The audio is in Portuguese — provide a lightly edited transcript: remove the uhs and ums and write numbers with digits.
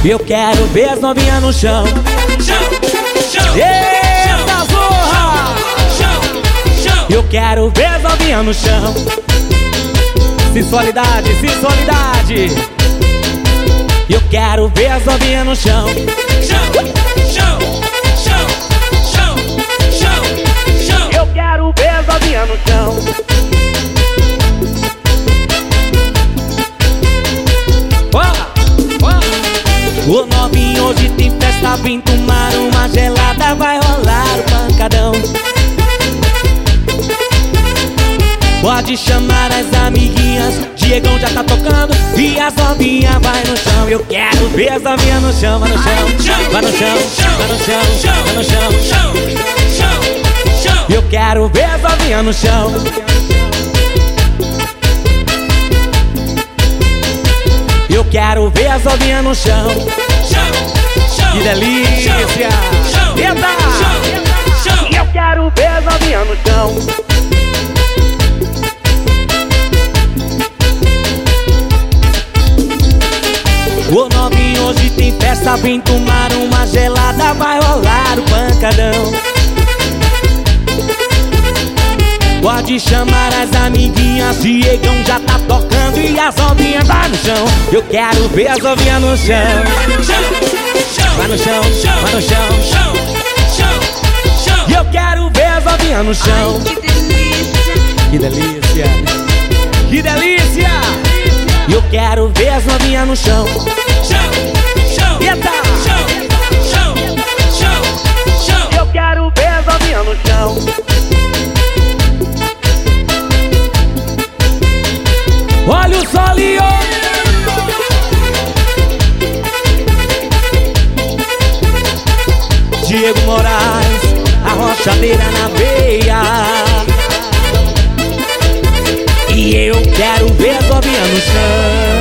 Eu quero ver as novinhas no chão. Eita zorra! Eu quero ver as novinhas no chão. Sensualidade, sensualidade. Eu quero ver as novinhas no chão. Eu quero ver as novinhas no chão. O novinho hoje tem festa, vem tomar uma gelada, vai rolar o pancadão. Pode chamar as amiguinhas, Diegão já tá tocando e as novinhas vai no chão. Eu quero ver as novinhas no chão, vai no chão, vai no chão, vai no chão, vai no chão. Eu quero ver as novinhas no chão. Eu quero ver as novinhas no chão. Que delícia! Eita! Eu quero ver as novinhas no chão. O novinho hoje tem festa, vem tomar uma gelada, vai rolar o pancadão. Pode chamar as amiguinhas, Diegão já tá tocando e as novinhas vai no chão. Eu quero ver as novinhas no chão. Vai no chão, vai no chão. E eu quero ver as novinhas no chão. Que delícia! Que delícia! E eu quero ver as novinhas no chão. Eita! Eu quero ver as novinhas no chão. Olha o solinho! Diego Moraes, a rochadeira na veia. E eu quero ver as novinhas no chão.